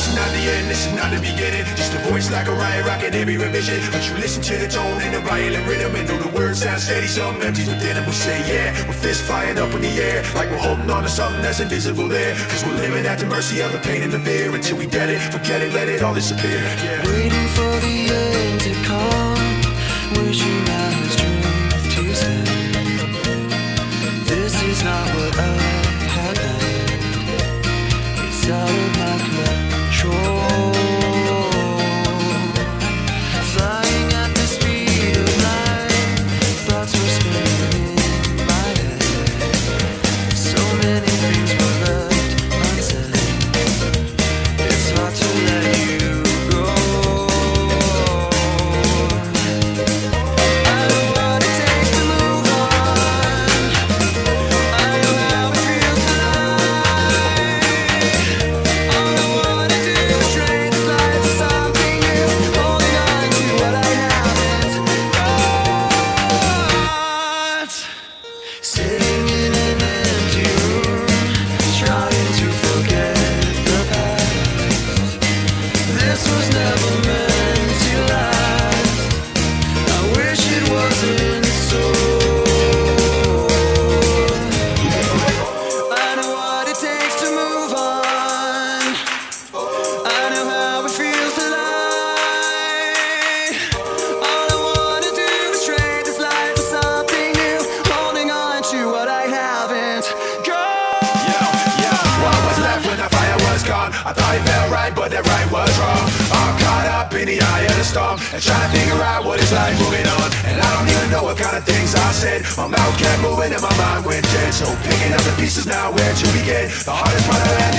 is not the end, this is not the beginning. Just a voice like a riot rocking every revision. But you listen to the tone and the violent rhythm, and though the words sound steady, some empties within them. We say yeah, with fists flying up in the air, like we're holding on to something that's invisible there. Cause we're living at the mercy of the pain and the fear, until we get it, forget it, let it all disappear. Yeah. Waiting for the end to come, wishing I was truth to say. This is not what I had planned. It's out of my control. Flying at the speed of light, thoughts were spinning in my head. So many things were left unsaid. It's hard to let you go. I know what it takes to move on. I know how it feels to lie. All I wanna do is trade this life for something new, holding on to what I haven't got. Sitting in an empty room, trying to forget the past. This was never meant to last. I wish it wasn't so. I know what it takes to move on. I know how it feels to lie. All I wanna do is trade this life for something new, holding on to what I haven't got. What was left when the fire was gone? I thought it felt right, but that right was wrong. All caught up in the eye of the storm, and trying to figure out what it's like moving on. And I don't even know what kind of things I said. My mouth kept moving and my mind went dead. So picking up the pieces now, where to begin? The hardest part of that